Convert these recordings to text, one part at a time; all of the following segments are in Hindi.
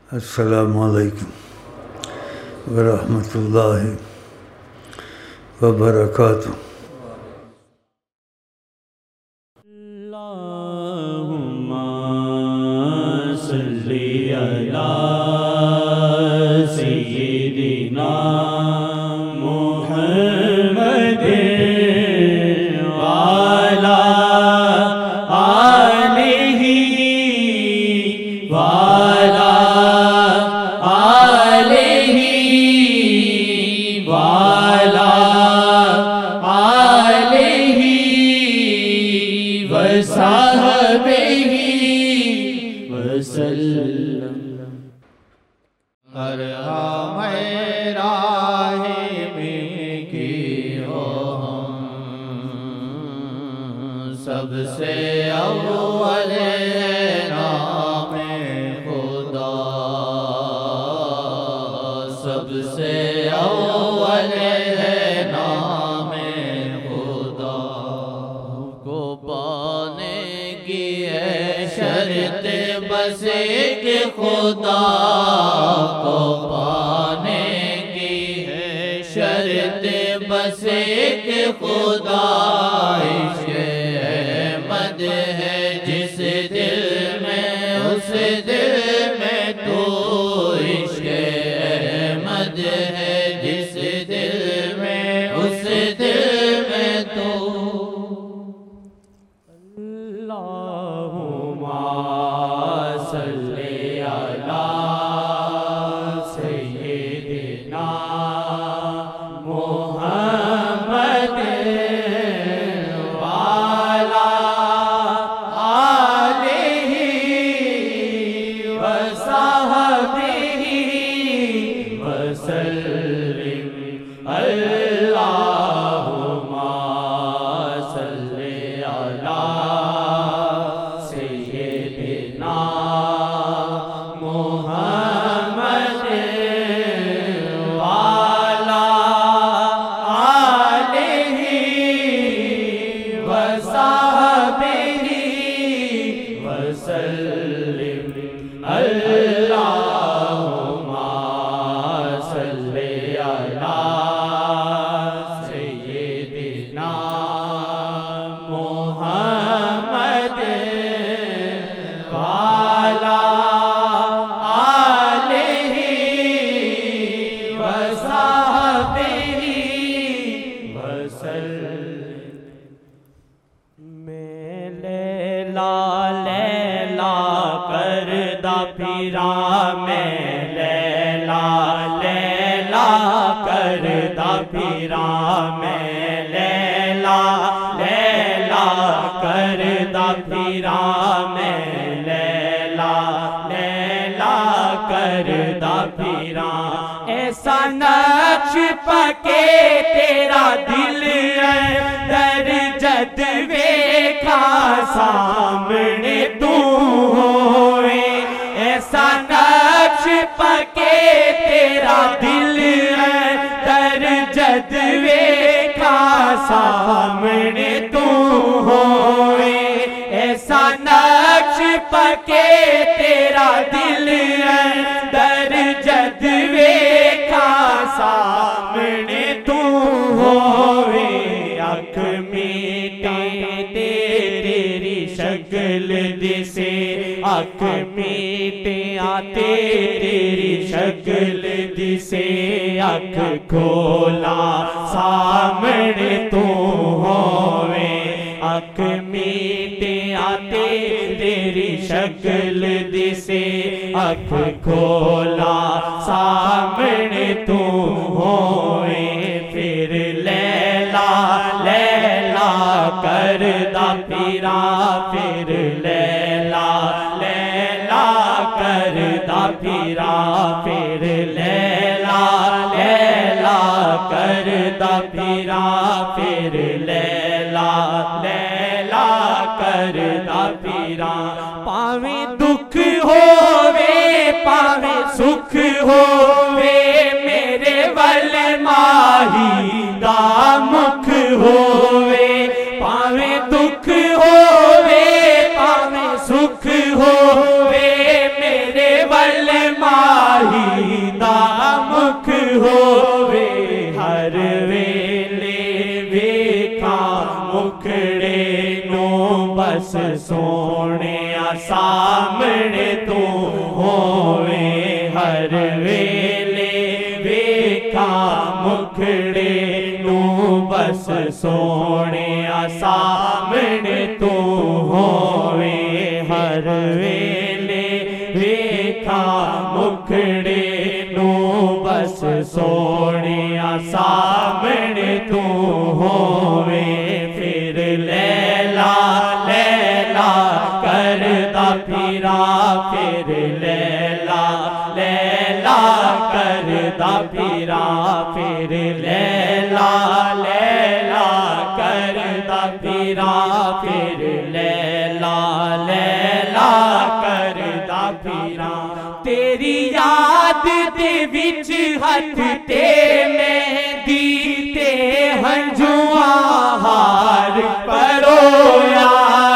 अस्सलामु अलैकुम वरहमतुल्लाहि वबरकातुहू। अल्लाहुम्मा सल्ली अला सय्यिदिना मुहम्मदिन वाला आलिही वाला आलिही वाला आलिही वसहबिही वसल्लम। हर राहे में की हो सबसे अव्वल नाम खुदा, सबसे अव्वल नाम खुदा को पाने की है शर्त बस एक खुदा को पाने की है शर्त बस एक खुदा। इश्क़ अहमद है जिस दिल में उस दिल में तो, इश्क़ अहमद है जिस दिल में उस दिल में तो। अल्लाहुम्मा सल्ली अला सय्यिदिना मुहम्मदिन वाला आलिही वसहबिही वसल्लिम। अल्लाहुम्मा सल्ली अला सय्यिदिना मुहम्मदिन वाला आलिही वसहबिही वसल्लिम। अल्लाहुम्मा सल्ली अला सय्यिदिना मुहम्मदिन वाला आलिही वसहबिही वसल्लिम। मैं लैला लैला करदा फिरा, मैं लैला लैला करदा फिरा, मैं लैला लैला करदा फिरा, मैं लैला लैला करदा फिरा। ऐसा नक्श पके तेरा दिल है दर जद वेखा सामने तू होए। ऐसा नक्श पके तेरा दिल है दर जद वेखा सामने तू होए। ऐसा नक्श पके तेरा दिल है दर जद वेखा सामने तू होवे। अख मीटे तेरी शक्ल दिसे, अख मीटे आते तेरी शक्ल दिसे। अख खोला सामने तू होवे, अख मीटे आते तेरी शक्ल दिसे। अख खोला सामने तू होए। फिर लैला लैला करदा फिरा, फिर लैला लैला करदा फिरा, फिर लैला लैला करदा फिरा, फिर लैला लैला करदा फिरा। पावे दुख होवे पावे सुख होवे, मेरे वल माही दा मुख होवे। पावे दुख होवे पावे सुख होवे, मेरे वल माही बस सोने सामने तू होवे हर वेले वेखा मुखड़े नू बस सोने सामने तू होवे हर वेले वेखा मुखड़े नू बस सोने सामने तू होवे फिर लैला लैला करदा फिरा फिर लैला लैला करदा फिरा फिर लैला लैला करदा फिरा फिर लैला लैला करदा फिरा तेरी याद दे विच हथ ते मेहंदी ते हंजुआ हार परोया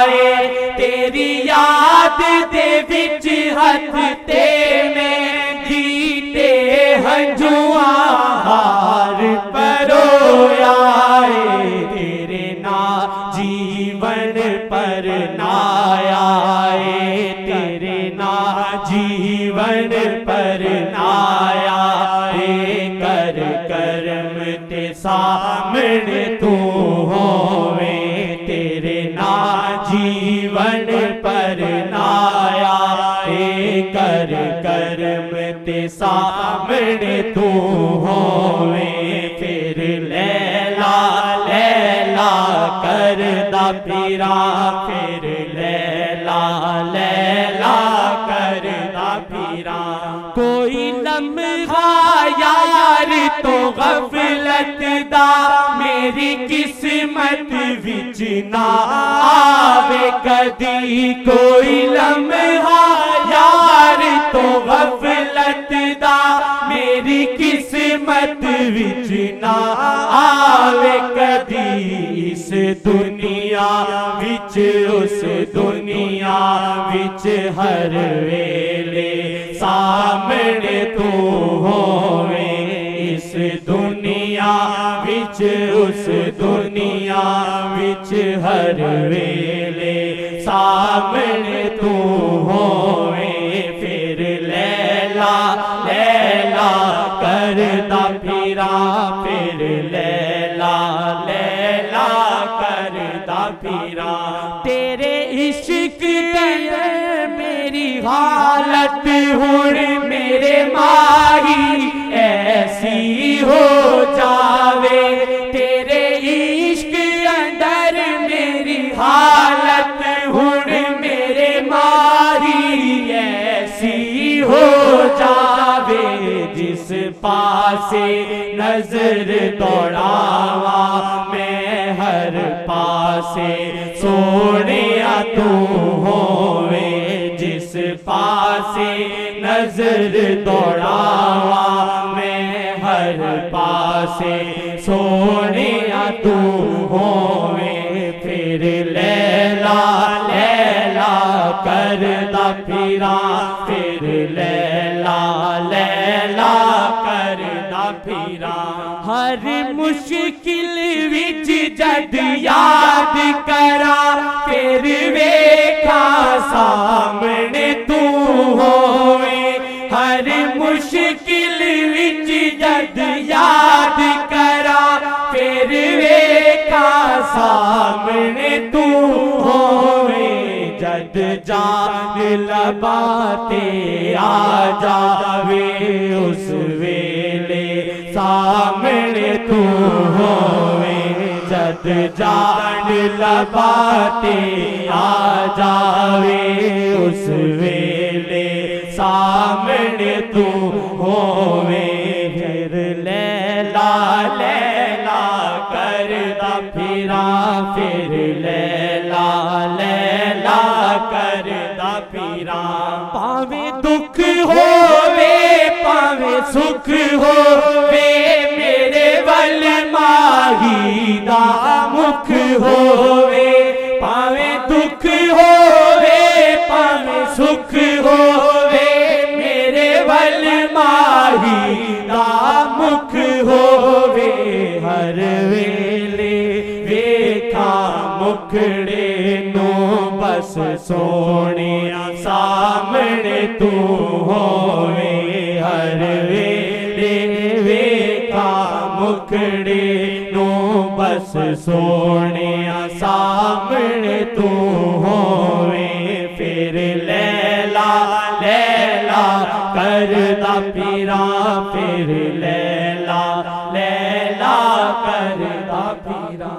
तेरी याद दे विच हथ ते मेहंदी ते हंजुआ हार परोया तेरे ना जीवन पर नाया तेरे ना जीवन पर नाया कर कर्म ते सामने तू होवे तेरे ना जीवन पर नाया कर कर्म ते सामने तू होवे फिर लैला लैला करदा फिरा फिर लैला लैला करदा फिरा कोई लम्हा यार तो गफलत दा मेरी किस्मत विच ना आवे कदी कोई लम्हा यार तो गफलत दा मेरी किस्मत विच ना आवे कदी इस दुनिया विच उस दुनिया विच हर वेले सामने तू होवे इस दुनिया विच उस दुनिया विच हर वेले सामने तू होवे फिर लैला लैला करदा फिरा फिर लैला लैला करदा फिरा तेरे इश्क दे मेरी हालत हुण मेरे माही ऐसी हो जावे तेरे इश्क अंदर मेरी हालत हुण मेरे माही ऐसी हो जावे जिस पासे नजर दौड़ावा मैं हर पासे सोने तू होवे जिस पासे नजर दौड़ावा मैं हर पासे सोने तू होवे फिर लैला लैला करदा फिरा फिर लैला लैला करदा फिरा हर मुश्किल विच जद याद करा फिर वेखा सामने तू होवे हर मुश्किल विच जद याद करा फिर वेखा सामने तू होवे जद जान लबाते आ जावे उस वेले सामने तू होवे जद जान लबाते आ जावे उस वेले सामने तू होवे फिर लैला लैला करदा फिरा फिर लैला लैला करदा फिरा पावे दुख होवे पावे सुख होवे मेरे वल माही दा मुख होवे पावे दुख होवे पावे सुख होवे मेरे वल माही दा मुख होवे हर वेले वेखा मुखड़े नू बस सोने सामने तू होवे हर वेले वेखा मुखड़े नू बस सोने सामने तू होवे फिर लैला लैला करदा पीरा फिर लैला लैला करदा पीरा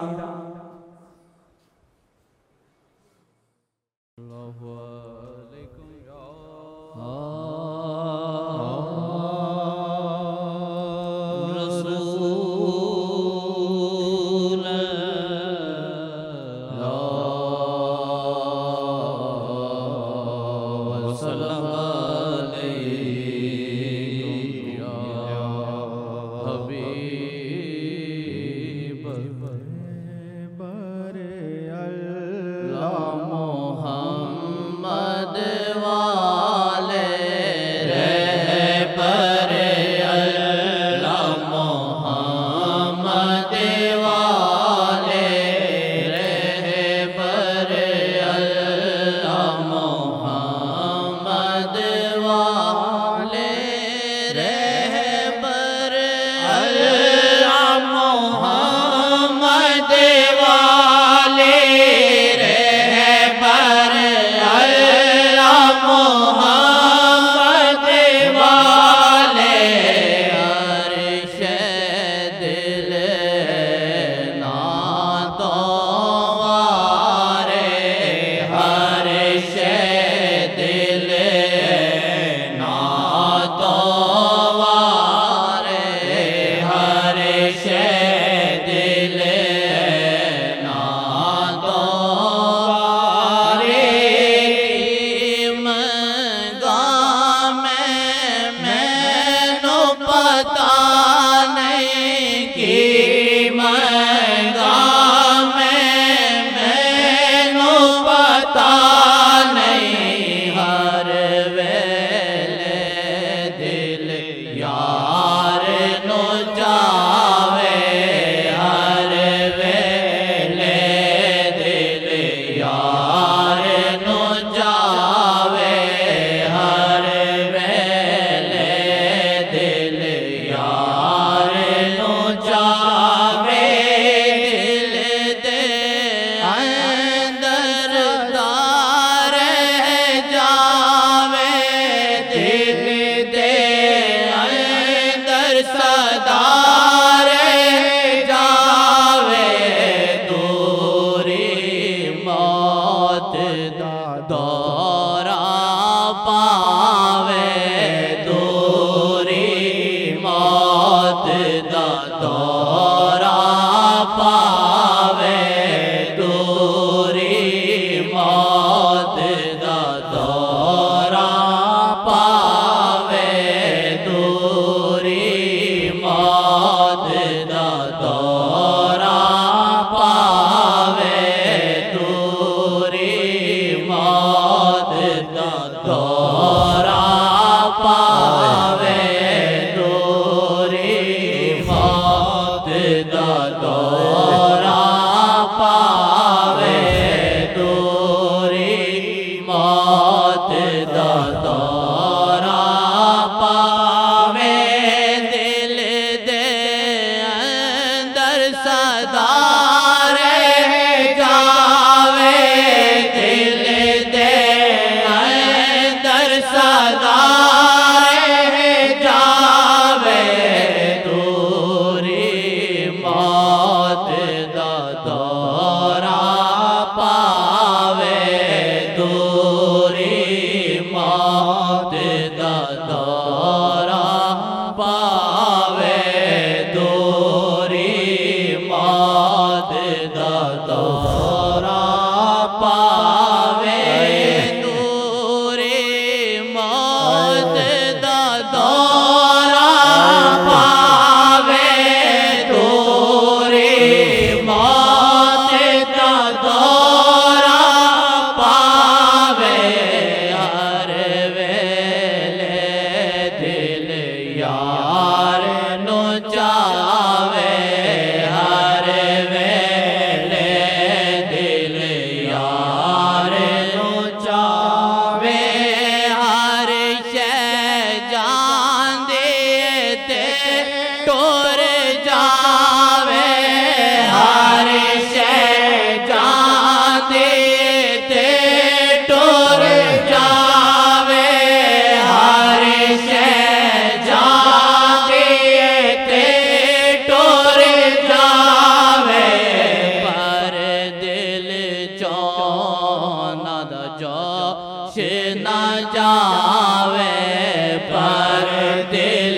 जावे पर दिल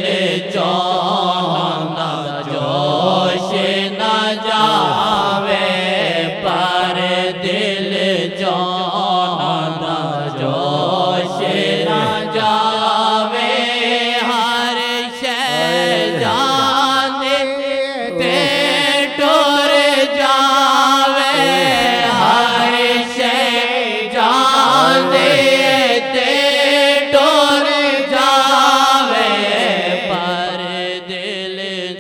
चौंधा जोश न जावे पर दिल चौंधा जोश न जावे हर शय जाने ते टुर जावे हर शय जाने ते टुर जावे पर दिल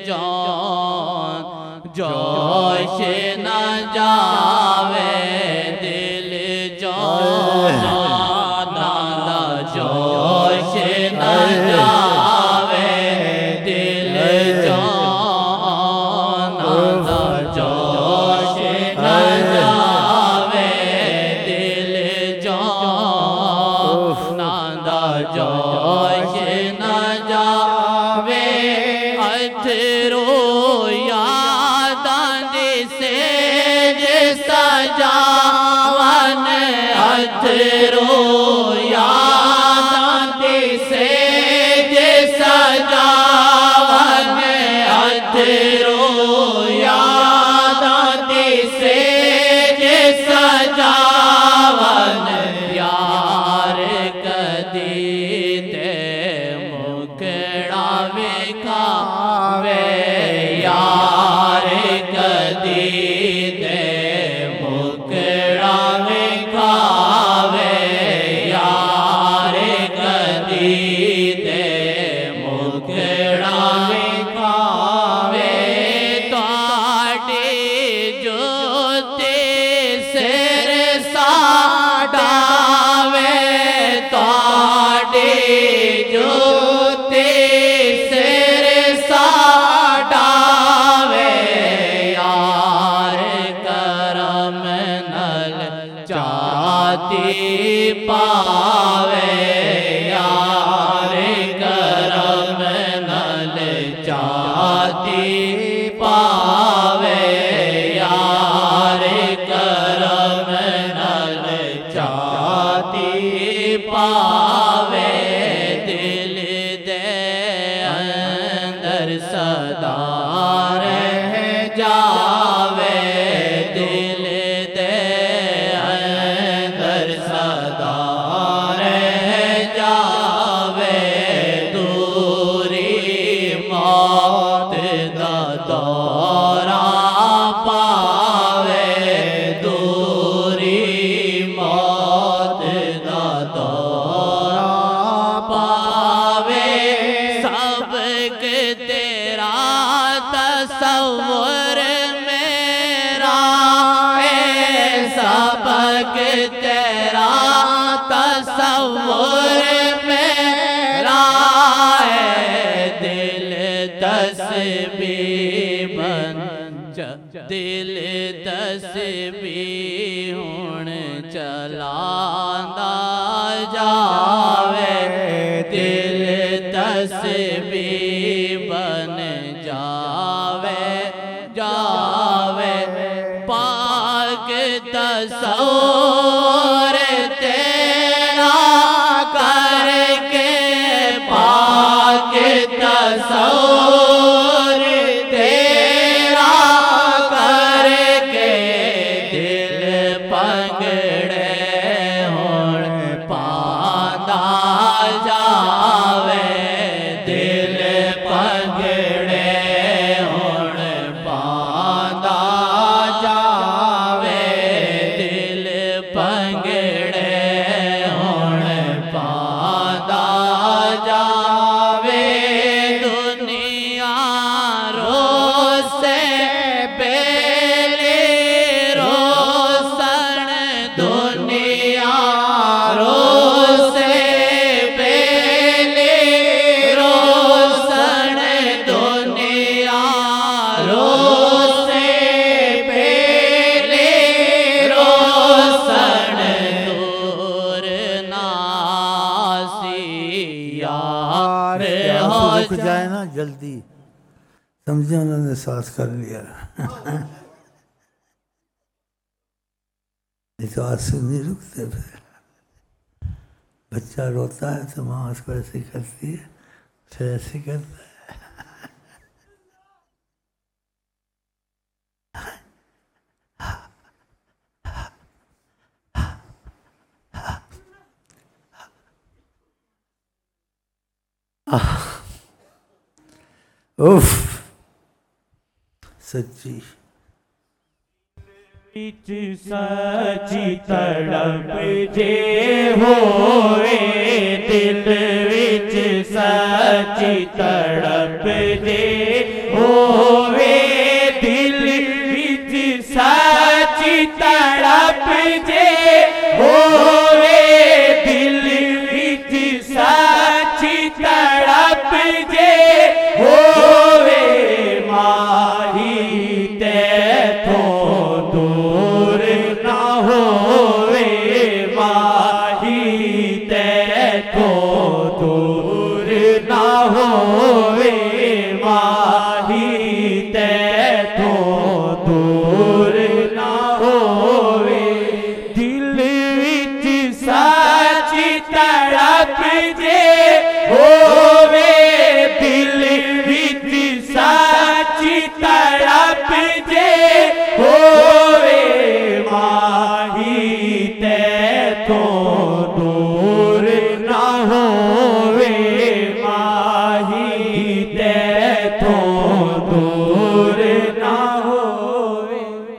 जोश न जावे दिल नादा जोश न जावे दिल नादा जोश न जावे दिल नादा जोश न जावे अथरो यादां से सजावन अथरो यादां से सजावन अथरो यादां से सजावन यार कदी ते मुखड़ा विखावे यार कदी ते मुखड़ा विखावे यार कदी ते मुखड़ा विखावे ताड़ी जोते सिर साडावे ताड़ी जोते सिर साडावे यार करम नल चाती पावे यार करम नल चाती पावे यार करम नल चाती पावे दिल दे अंदर सदा रह जावे दिल दे अंदर सदा रह जावे दूरी मौत दा दौरा पावे दूरी मौत दा दौरा पावे सबक तेरा तसव्वुर मेरा सबक तेरा तसव्वुर मेरा दिल तस्बीह बन दिल तस्बीह हुण चलांदा जावे दिल तस्बीह बन जावे जावे पाक तस्वूर तेरा करके पाक तस्वूर तेरा करके दिल पगड़े होण पांदा जावे दिल पगड़े होण पांदा जावे दिल पगड़े होण पांदा जावे दुनिया रोसे बेले रोसन दुनिया रोसे बेले रोसन दुनिया रोसे बेले रोसन दूर नासी यार रुक जाए ना जल्दी समझे उन्होंने साथ कर लिया नहीं तो आंसू नहीं रुकते फिर बच्चा रोता है तो माँ उसको ऐसे करती है, फिर ऐसे करता है। उफ, सच्ची विच सची तड़प जे होवे, दिल विच सची तड़प जे होवे, दिल विच सची तड़प जे होवे, दिल विच सची तड़प जे होवे, माही तैथों दूर ना होवे, माही तैथों दूर ना होवे, माही तैथों दूर ना होवे, दिल विच सची तड़प जे होवे, दिल विच सची तड़प जे होवे, माही तैथों दूर ना होवे, माही तैथों दूर ना होवे,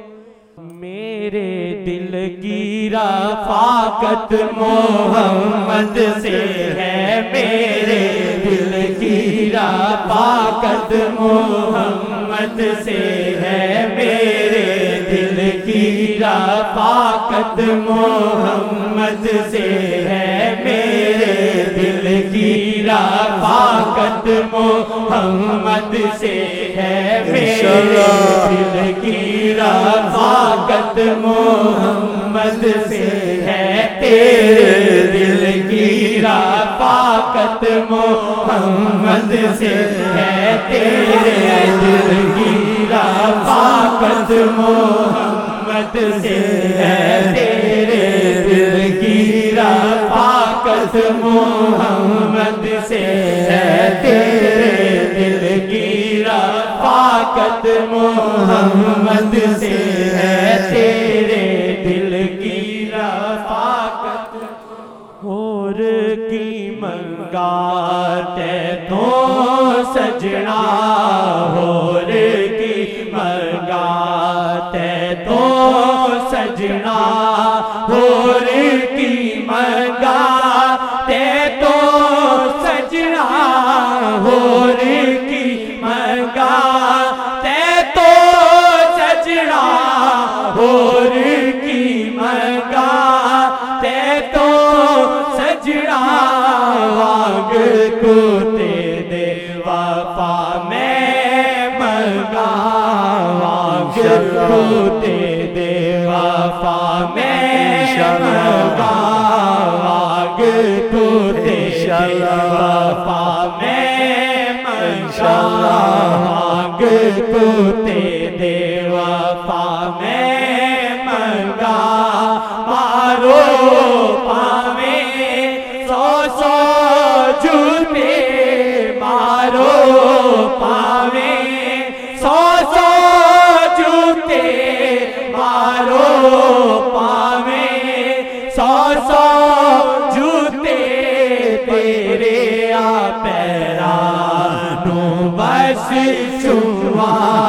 मेरे दिल की रफ़ाकत मोहम्मद से है, मेरे दिल की रफ़ाकत मोहम्मद से है, मेरे दिल की रफ़ाकत मोहम्मद से है, मेरे दिल की रफ़ाकत मोहम्मद से है, मेरे दिल की रफ़ाकत मोहम्मद से है, तेरे दिल की रफ़ाकत मोहम्मद से है, तेरे दिल की रफ़ाकत मोहम्मद से है, तेरे दिल की रफ़ाकत मोहम्मद से है, तेरे दिल की रफ़ाकत मोहम्मद से है, तेरे दिल की रफ़ाकत होर की मंगाते तो सजना, होर की मंगाते तो सजना, होर की मंगाते तो सजना, होर की मंगाते तो सजना, होर की मंगाते तो सजना, वाग को ते दे वफा मैं मंगा, वाग को ते दे वफा मैं मंगा, वाग को ते दे वफा मैं मंगा, वाग को ते दे वफा मैं मंगा, मारो पावे सौ सौ जूते, मारो पावे सौ सौ जूते, मारो पावे सौ सौ जूते, तेरे आ पैरा नू बस छुआ,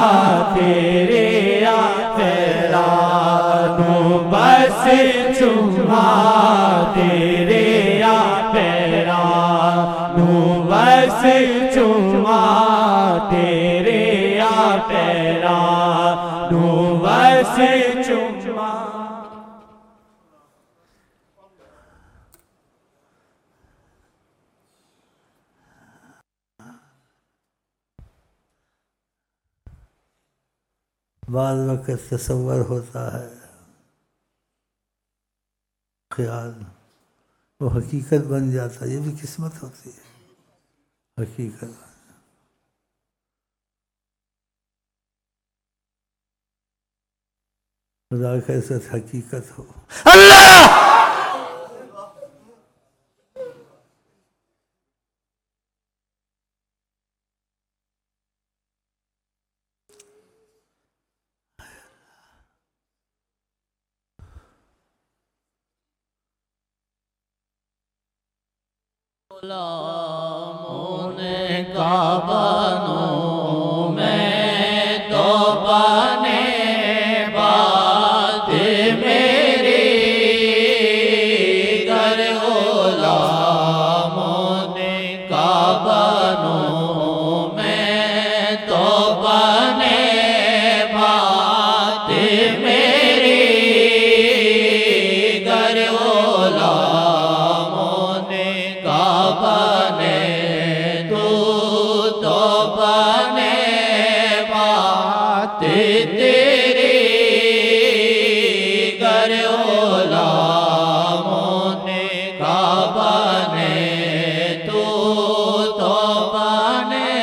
तेरे आ पैरा नू बस छुआ, तेरे आ पैरा नू बस छुआ, तेरे आ पैरा नू बस छुआ। बाद वक़्त तसव्वुर होता है, ख्याल वो हकीकत बन जाता है, ये भी किस्मत होती है, हकीकत। खुदा कैसे हकीकत हो। अल्लाह गुलामों ने का बनूं मैं तो बने बात मेरी गर गुलामों ने का बनूं मैं तो बने बात मेरी गर गुलामों ने का बने तू तो बने बात तेरी गर गुलामों ने का बने तू तो बने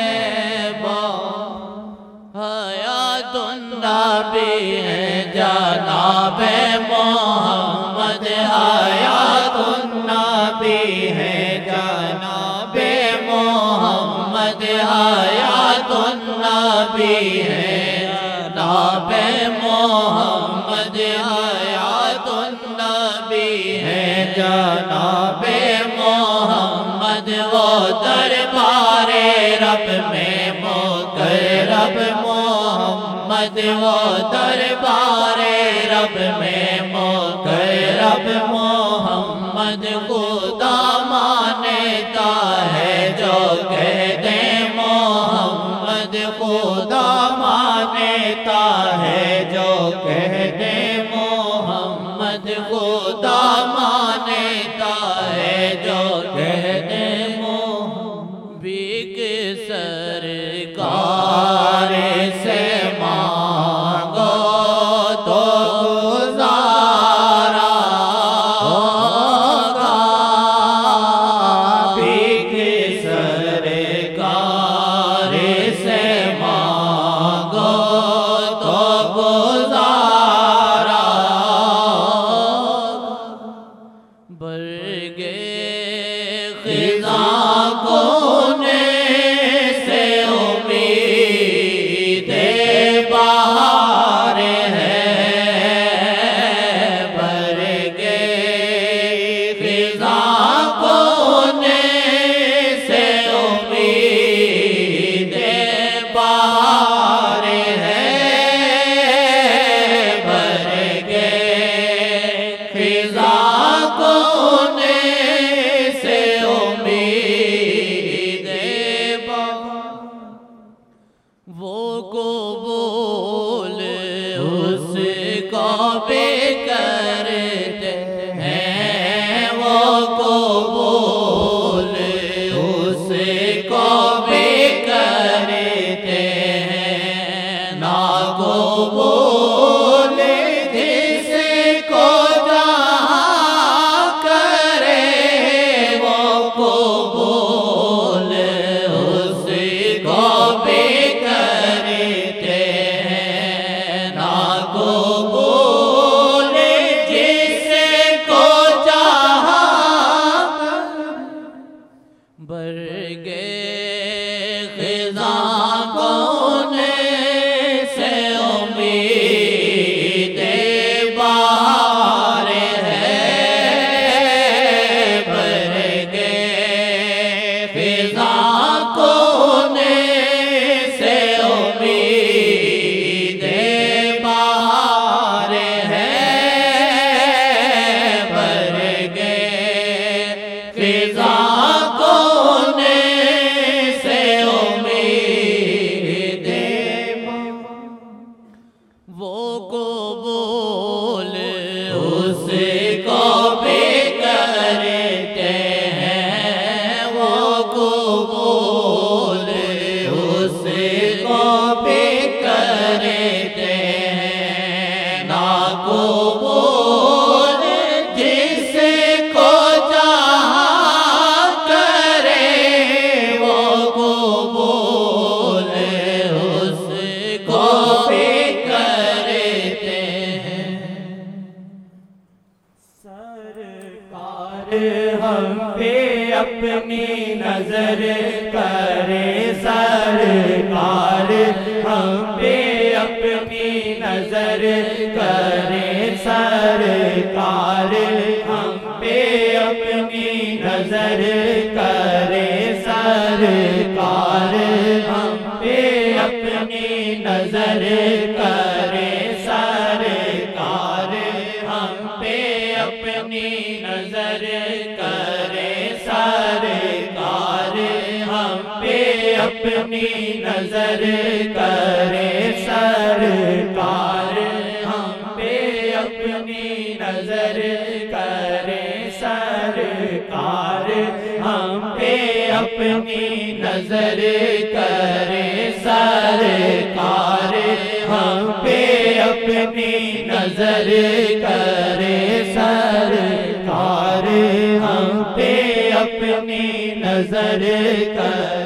हयातुन्नबी है जनाबे मोहम्मद हयातुन्नबी है जनाबे मोहम्मद हयातुन्नबी है जनाबे मोहम्मद हयातुन्नबी है जनाबे मोहम्मद वो दरबारे रब में मुकर्रब मोहम्मद वो दरबारे रब में मुकर्रब मोहम्मद खुदा मानता है जो कहते मोहम्मद खुदा मानता है जो कहते मोहम्मद खुदा मानता है जो कहते मोहम्मद बिक सरकार से मांगो तो गुजारा होगा बिक सरकार से मांगो तो गुजारा बरगे खिज़ा कोने से उम्मीद बहार है बरगे खिज़ा कोने से उम्मीद बहार है बरगे खिज़ा कोने से उम्मीद वो कबूल उसको भी करते हैं वो कबूल उसको भी करते हैं ना कबूल जिसको जहाँ करे वो कबूल उसको भी करते हैं ना कबूल जिसको जहाँ बरगे खिज़ा कोने से उम्मीद बहार है बरगे खिज़ा कोने से उम्मीद बहार है बरगे खिज़ा कोने से उम्मीद वो कबूल उसको भी करते हैं वो कबूल उसको भी करते हैं ना कबूल जिसको जहाँ करे वो कबूल उसको भी करते हैं सरकार हम पे अपनी नजर करे सरकार हम पे अपनी नजर करे सरकार हम पे अपनी नजर नजर करे सरकार हम पे अपनी नजर करे सरकार हम पे अपनी नजर करे सरकार हम पे अपनी नजर करे सरकार हम पे अपनी नजर करे सरकार हम पे अपनी नजर करे सरकार हम पे अपनी नजर करे सरकार हम पे अपनी नजर करे